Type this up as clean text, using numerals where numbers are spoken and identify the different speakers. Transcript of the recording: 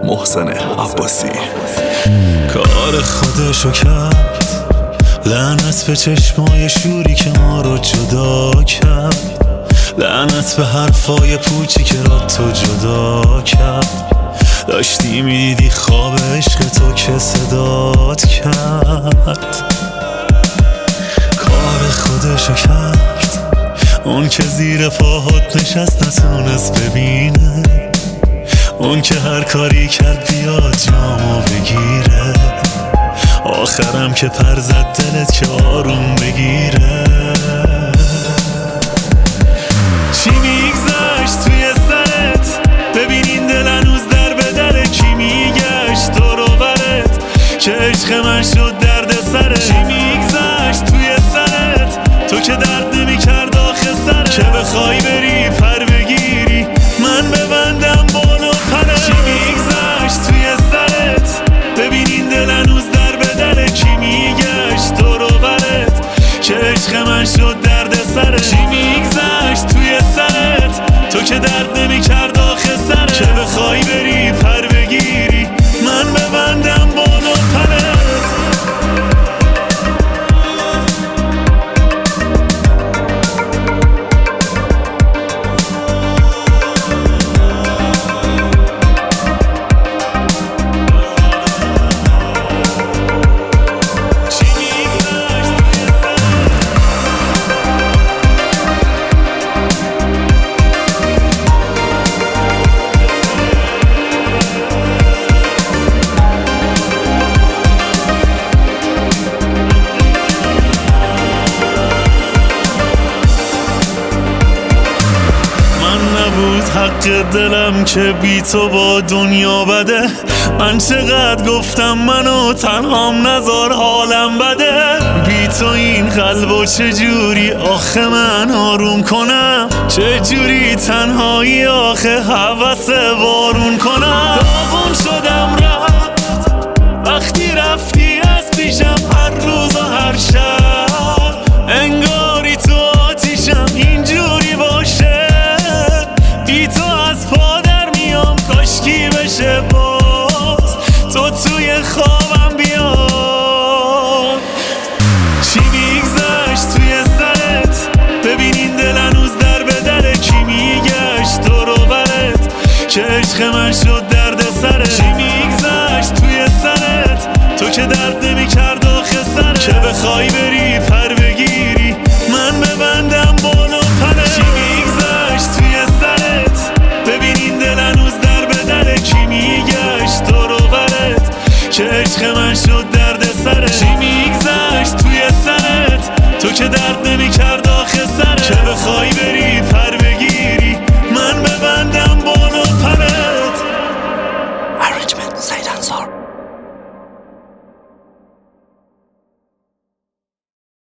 Speaker 1: محسن عباسی.
Speaker 2: کار خودشو کرد، لعنت به چشمای شوری که ما رو جدا کرد، لعنت به حرفای پوچی که را تو جدا کرد. داشتی میدیدی خواب عشق تو که صدات کرد. کار خودشو کرد، اون که زیر پاهات نشست نتونست ببینه، اون که هر کاری کرد بیاد جامو بگیره، آخرم که پر زد دلت که آروم بگیره. چی میگذشت توی سرت؟ ببین این دل هنوز در به دره. کی میگشت دور و برت که عشق من شد درد سرت؟ چی میگذشت توی سرت؟ تو که درد نمیکرد آخه سرت، که بخوای بری پر بگیری من ببندم بالا پرت. چی میگذشت توی سرت؟ ببین این دل هنوز در به دره. کی میگشت دور و برت که عشق من شد درد سرت؟ چی میگذشت توی سرت؟ تو که درد نمیکرد آخه سرت، که بخوای بری پر بگیری من ببندم بالا پرت. حق دلم که بی تو با دنیا بده. من چقدر گفتم منو تنهام نذار حالم بده. بی تو این قلبو چجوری آخه من آروم کنم؟ چجوری تنهایی آخه حوث بارون کنم؟ داغون شدم رفت وقتی رفتی از پیشم، هر روز و هر شب انگاری تو آتیشم. اینجوری باشه بی تو از پا در میام، کاشکی بشه باز تو توی خوابم بیاد. چی میگذشت توی سرت؟ ببین این دل هنوز در به دره. کی میگشت دور و برت که عشق من شد درد سرت؟ چی میگذشت توی سرت؟ تو که درد نمیکرد آخه سرت، که بخوای بری پر بگیری من ببندم بالا پرت. چی میگذشت توی سرت؟ ببین این دل هنوز در به دره. کی میگشت دور و برت که عشق من شد درد سرت؟ چی میگذشت توی سرت؟ تو که درد نمیکرد آخه سرت.